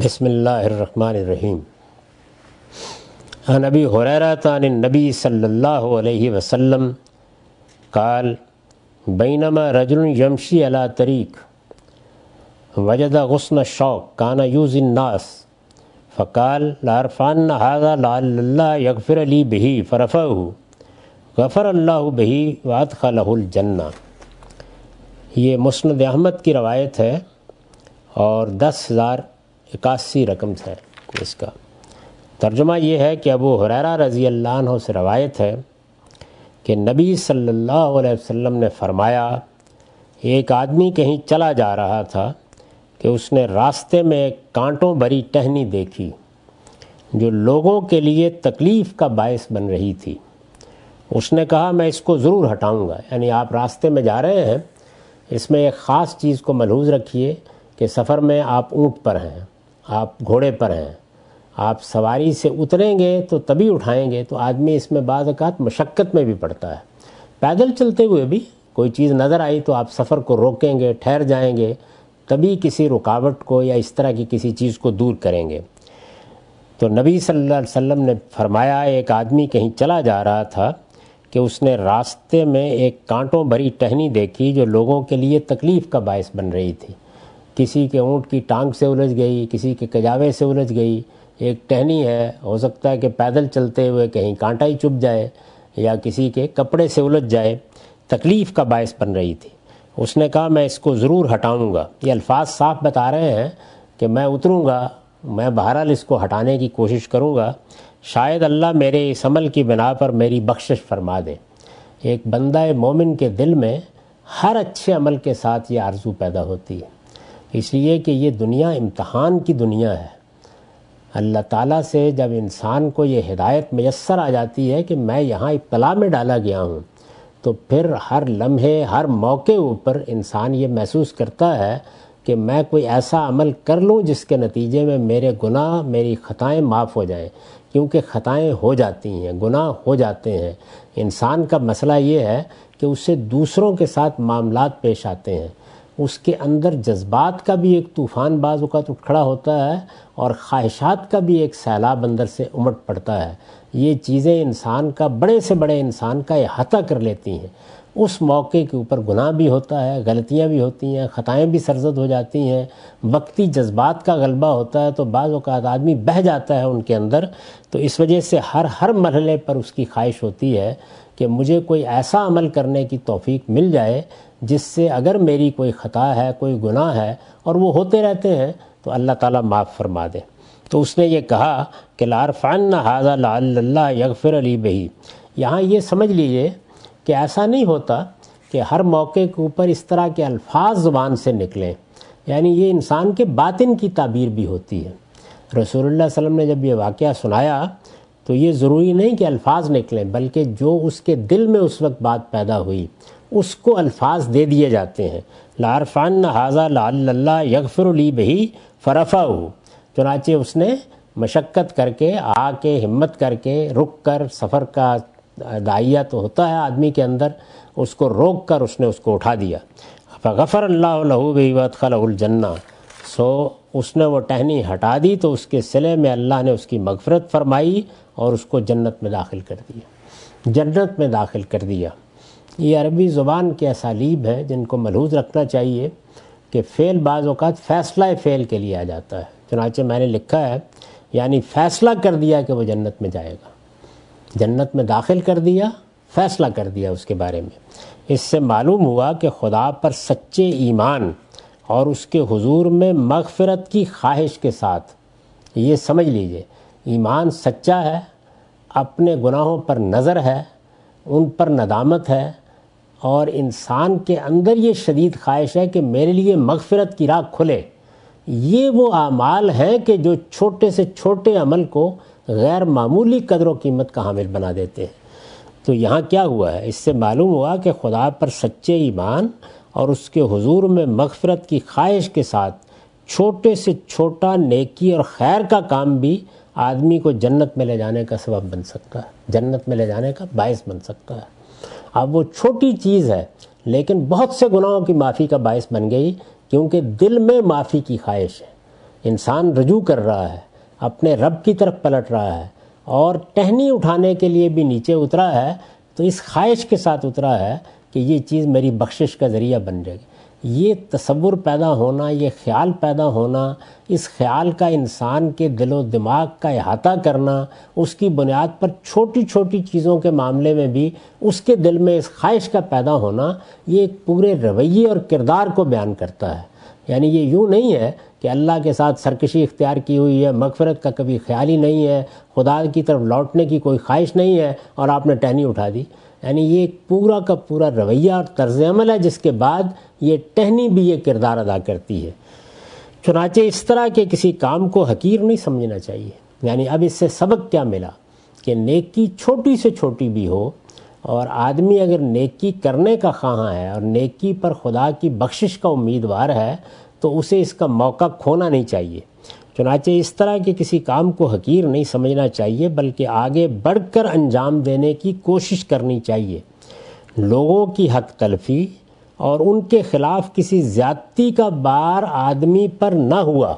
بسم اللہ الرحمن الرحیم۔ عن ابی ہریرہ عن النبی صلی اللہ علیہ وسلم قال بینما رجل یمشی علی طریق وجد غصن الشوق کان یؤذی الناس فقال لأرفعن هذا لعل اللہ یغفر لی بہ فرفعہ غفر اللہ بہ وادخلہ الجنہ۔ یہ مسند احمد کی روایت ہے اور 10,081 رقم ہے اس کا۔ ترجمہ یہ ہے کہ ابو ہریرہ رضی اللہ عنہ سے روایت ہے کہ نبی صلی اللہ علیہ وسلم نے فرمایا، ایک آدمی کہیں چلا جا رہا تھا کہ اس نے راستے میں ایک کانٹوں بھری ٹہنی دیکھی جو لوگوں کے لیے تکلیف کا باعث بن رہی تھی۔ اس نے کہا میں اس کو ضرور ہٹاؤں گا، یعنی آپ راستے میں جا رہے ہیں، اس میں ایک خاص چیز کو ملحوظ رکھیے کہ سفر میں آپ اونٹ پر ہیں، آپ گھوڑے پر ہیں، آپ سواری سے اتریں گے تو تبھی اٹھائیں گے، تو آدمی اس میں بعض اوقات مشقت میں بھی پڑتا ہے۔ پیدل چلتے ہوئے بھی کوئی چیز نظر آئی تو آپ سفر کو روکیں گے، ٹھہر جائیں گے، تبھی کسی رکاوٹ کو یا اس طرح کی کسی چیز کو دور کریں گے۔ تو نبی صلی اللہ علیہ وسلم نے فرمایا، ایک آدمی کہیں چلا جا رہا تھا کہ اس نے راستے میں ایک کانٹوں بھری ٹہنی دیکھی جو لوگوں کے لیے تکلیف کا باعث بن رہی تھی۔ کسی کے اونٹ کی ٹانگ سے الجھ گئی، کسی کے کجاوے سے الجھ گئی، ایک ٹہنی ہے، ہو سکتا ہے کہ پیدل چلتے ہوئے کہیں کانٹا ہی چبھ جائے یا کسی کے کپڑے سے الجھ جائے، تکلیف کا باعث بن رہی تھی۔ اس نے کہا میں اس کو ضرور ہٹاؤں گا۔ یہ الفاظ صاف بتا رہے ہیں کہ میں اتروں گا، میں بہرحال اس کو ہٹانے کی کوشش کروں گا، شاید اللہ میرے اس عمل کی بنا پر میری بخشش فرما دے۔ ایک بندہ مومن کے دل میں ہر اچھے عمل کے ساتھ یہ آرزو پیدا ہوتی ہے، اس لیے کہ یہ دنیا امتحان کی دنیا ہے۔ اللہ تعالیٰ سے جب انسان کو یہ ہدایت میسر آ جاتی ہے کہ میں یہاں ابتلا میں ڈالا گیا ہوں، تو پھر ہر لمحے ہر موقع اوپر انسان یہ محسوس کرتا ہے کہ میں کوئی ایسا عمل کر لوں جس کے نتیجے میں میرے گناہ، میری خطائیں معاف ہو جائیں، کیونکہ خطائیں ہو جاتی ہیں، گناہ ہو جاتے ہیں۔ انسان کا مسئلہ یہ ہے کہ اسے دوسروں کے ساتھ معاملات پیش آتے ہیں، اس کے اندر جذبات کا بھی ایک طوفان بعض اوقات اٹھ کھڑا ہوتا ہے اور خواہشات کا بھی ایک سیلاب اندر سے امٹ پڑتا ہے۔ یہ چیزیں انسان کا، بڑے سے بڑے انسان کا احاطہ کر لیتی ہیں۔ اس موقع کے اوپر گناہ بھی ہوتا ہے، غلطیاں بھی ہوتی ہیں، خطائیں بھی سرزد ہو جاتی ہیں، وقتی جذبات کا غلبہ ہوتا ہے تو بعض اوقات آدمی بہہ جاتا ہے ان کے اندر۔ تو اس وجہ سے ہر مرحلے پر اس کی خواہش ہوتی ہے کہ مجھے کوئی ایسا عمل کرنے کی توفیق مل جائے جس سے اگر میری کوئی خطا ہے، کوئی گناہ ہے، اور وہ ہوتے رہتے ہیں، تو اللہ تعالیٰ معاف فرما دے۔ تو اس نے یہ کہا کہ لأرفعن ھذا لعل اللہ یغفر لی بہ۔ یہاں یہ سمجھ لیجئے کہ ایسا نہیں ہوتا کہ ہر موقع کے اوپر اس طرح کے الفاظ زبان سے نکلیں، یعنی یہ انسان کے باطن کی تعبیر بھی ہوتی ہے۔ رسول اللہ صلی اللہ علیہ وسلم نے جب یہ واقعہ سنایا تو یہ ضروری نہیں کہ الفاظ نکلیں، بلکہ جو اس کے دل میں اس وقت بات پیدا ہوئی اس کو الفاظ دے دیے جاتے ہیں۔ لأرفعن ھذا لعل اللہ یغفر لی بہ فرفعہ۔ چنانچہ اس نے مشقت کر کے، آ کے، ہمت کر کے، رک کر، سفر کا داعیہ تو ہوتا ہے آدمی کے اندر، اس کو روک کر اس نے اس کو اٹھا دیا۔ فغفر اللہ لہ بہ وادخلہ الجنہ۔ سو اس نے وہ ٹہنی ہٹا دی تو اس کے صلے میں اللہ نے اس کی مغفرت فرمائی اور اس کو جنت میں داخل کر دیا، جنت میں داخل کر دیا۔ یہ عربی زبان کے اسالیب ہیں جن کو ملحوظ رکھنا چاہیے کہ فعل بعض اوقات فیصلہ فعل کے لیے آ جاتا ہے۔ چنانچہ میں نے لکھا ہے، یعنی فیصلہ کر دیا کہ وہ جنت میں جائے گا، جنت میں داخل کر دیا، فیصلہ کر دیا اس کے بارے میں۔ اس سے معلوم ہوا کہ خدا پر سچے ایمان اور اس کے حضور میں مغفرت کی خواہش کے ساتھ، یہ سمجھ لیجئے، ایمان سچا ہے، اپنے گناہوں پر نظر ہے، ان پر ندامت ہے، اور انسان کے اندر یہ شدید خواہش ہے کہ میرے لیے مغفرت کی راہ کھلے۔ یہ وہ اعمال ہیں کہ جو چھوٹے سے چھوٹے عمل کو غیر معمولی قدر و قیمت کا حامل بنا دیتے ہیں۔ تو یہاں کیا ہوا ہے؟ اس سے معلوم ہوا کہ خدا پر سچے ایمان اور اس کے حضور میں مغفرت کی خواہش کے ساتھ چھوٹے سے چھوٹا نیکی اور خیر کا کام بھی آدمی کو جنت میں لے جانے کا سبب بن سکتا ہے، جنت میں لے جانے کا باعث بن سکتا ہے۔ اب وہ چھوٹی چیز ہے لیکن بہت سے گناہوں کی معافی کا باعث بن گئی، کیونکہ دل میں معافی کی خواہش ہے، انسان رجوع کر رہا ہے، اپنے رب کی طرف پلٹ رہا ہے اور ٹہنی اٹھانے کے لیے بھی نیچے اترا ہے، تو اس خواہش کے ساتھ اترا ہے کہ یہ چیز میری بخشش کا ذریعہ بن جائے گی۔ یہ تصور پیدا ہونا، یہ خیال پیدا ہونا، اس خیال کا انسان کے دل و دماغ کا احاطہ کرنا، اس کی بنیاد پر چھوٹی چھوٹی چیزوں کے معاملے میں بھی اس کے دل میں اس خواہش کا پیدا ہونا، یہ ایک پورے رویے اور کردار کو بیان کرتا ہے۔ یعنی یہ یوں نہیں ہے کہ اللہ کے ساتھ سرکشی اختیار کی ہوئی ہے، مغفرت کا کبھی خیال ہی نہیں ہے، خدا کی طرف لوٹنے کی کوئی خواہش نہیں ہے اور آپ نے ٹہنی اٹھا دی۔ یعنی یہ ایک پورا کا پورا رویہ اور طرز عمل ہے، جس کے بعد یہ ٹہنی بھی یہ کردار ادا کرتی ہے۔ چنانچہ اس طرح کے کسی کام کو حقیر نہیں سمجھنا چاہیے۔ یعنی اب اس سے سبق کیا ملا کہ نیکی چھوٹی سے چھوٹی بھی ہو، اور آدمی اگر نیکی کرنے کا خواہاں ہے اور نیکی پر خدا کی بخشش کا امیدوار ہے تو اسے اس کا موقع کھونا نہیں چاہیے۔ چنانچہ اس طرح کے کسی کام کو حقیر نہیں سمجھنا چاہیے، بلکہ آگے بڑھ کر انجام دینے کی کوشش کرنی چاہیے۔ لوگوں کی حق تلفی اور ان کے خلاف کسی زیادتی کا بار آدمی پر نہ ہوا،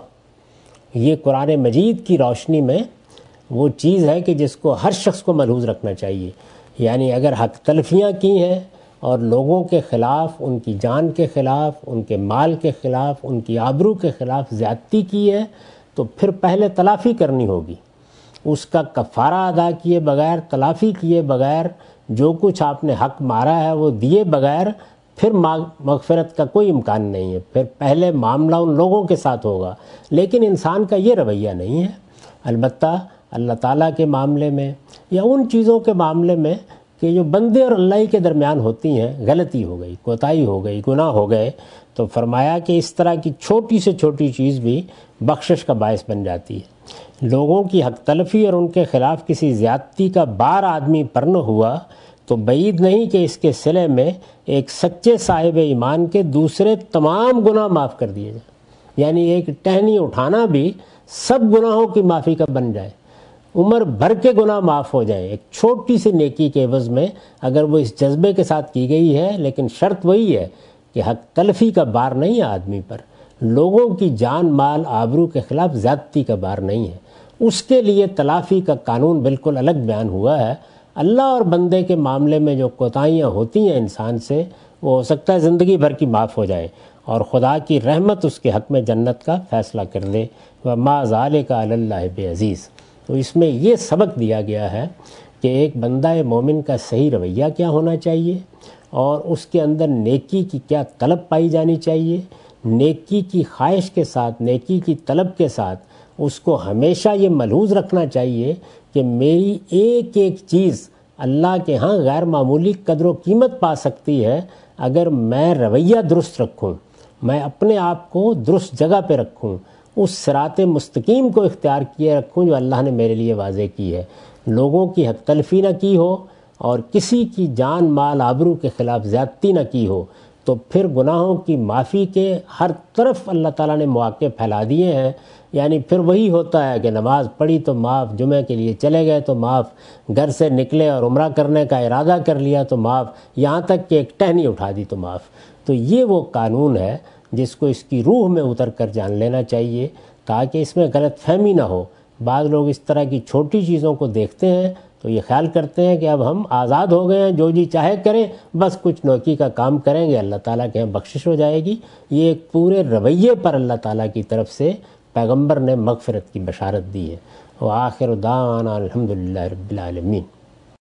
یہ قرآن مجید کی روشنی میں وہ چیز ہے کہ جس کو ہر شخص کو ملحوظ رکھنا چاہیے۔ یعنی اگر حق تلفیاں کی ہیں اور لوگوں کے خلاف، ان کی جان کے خلاف، ان کے مال کے خلاف، ان کی آبرو کے خلاف زیادتی کی ہے، تو پھر پہلے تلافی کرنی ہوگی۔ اس کا کفارہ ادا کیے بغیر، تلافی کیے بغیر، جو کچھ آپ نے حق مارا ہے وہ دیے بغیر پھر مغفرت کا کوئی امکان نہیں ہے۔ پھر پہلے معاملہ ان لوگوں کے ساتھ ہوگا، لیکن انسان کا یہ رویہ نہیں ہے۔ البتہ اللہ تعالیٰ کے معاملے میں یا ان چیزوں کے معاملے میں کہ جو بندے اور اللہ کے درمیان ہوتی ہیں، غلطی ہو گئی، کوتاہی ہو گئی، گناہ ہو گئے، تو فرمایا کہ اس طرح کی چھوٹی سے چھوٹی چیز بھی بخشش کا باعث بن جاتی ہے۔ لوگوں کی حق تلفی اور ان کے خلاف کسی زیادتی کا بار آدمی پر نہ ہوا تو بعید نہیں کہ اس کے صلے میں ایک سچے صاحب ایمان کے دوسرے تمام گناہ معاف کر دیے جائیں۔ یعنی ایک ٹہنی اٹھانا بھی سب گناہوں کی معافی کا بن جائے، عمر بھر کے گناہ معاف ہو جائیں ایک چھوٹی سی نیکی کے عوض میں، اگر وہ اس جذبے کے ساتھ کی گئی ہے۔ لیکن شرط وہی ہے کہ حق تلفی کا بار نہیں ہے آدمی پر، لوگوں کی جان مال آبرو کے خلاف زیادتی کا بار نہیں ہے۔ اس کے لیے تلافی کا قانون بالکل الگ بیان ہوا ہے۔ اللہ اور بندے کے معاملے میں جو کوتاہیاں ہوتی ہیں انسان سے، وہ ہو سکتا ہے زندگی بھر کی معاف ہو جائیں اور خدا کی رحمت اس کے حق میں جنت کا فیصلہ کر دے۔ وَمَا ذَلِكَ عَلَى اللَّهِ بِعَزِيزٍ۔ تو اس میں یہ سبق دیا گیا ہے کہ ایک بندہ مومن کا صحیح رویہ کیا ہونا چاہیے، اور اس کے اندر نیکی کی کیا طلب پائی جانی چاہیے۔ نیکی کی خواہش کے ساتھ، نیکی کی طلب کے ساتھ اس کو ہمیشہ یہ ملحوظ رکھنا چاہیے کہ میری ایک ایک چیز اللہ کے ہاں غیر معمولی قدر و قیمت پا سکتی ہے اگر میں رویہ درست رکھوں، میں اپنے آپ کو درست جگہ پہ رکھوں، اس صراط مستقیم کو اختیار کیے رکھوں جو اللہ نے میرے لیے واضح کی ہے۔ لوگوں کی حق تلفی نہ کی ہو اور کسی کی جان مال آبرو کے خلاف زیادتی نہ کی ہو، تو پھر گناہوں کی معافی کے ہر طرف اللہ تعالیٰ نے مواقع پھیلا دیے ہیں۔ یعنی پھر وہی ہوتا ہے کہ نماز پڑھی تو معاف، جمعہ کے لیے چلے گئے تو معاف، گھر سے نکلے اور عمرہ کرنے کا ارادہ کر لیا تو معاف، یہاں تک کہ ایک ٹہنی اٹھا دی تو معاف۔ تو یہ وہ قانون ہے جس کو اس کی روح میں اتر کر جان لینا چاہیے، تاکہ اس میں غلط فہمی نہ ہو۔ بعض لوگ اس طرح کی چھوٹی چیزوں کو دیکھتے ہیں تو یہ خیال کرتے ہیں کہ اب ہم آزاد ہو گئے ہیں، جو جی چاہے کریں، بس کچھ نیکی کا کام کریں گے اللہ تعالیٰ کے یہاں بخشش ہو جائے گی۔ یہ ایک پورے رویے پر اللہ تعالیٰ کی طرف سے پیغمبر نے مغفرت کی بشارت دی ہے۔ وآخر دعوانا الحمدللہ رب العالمین۔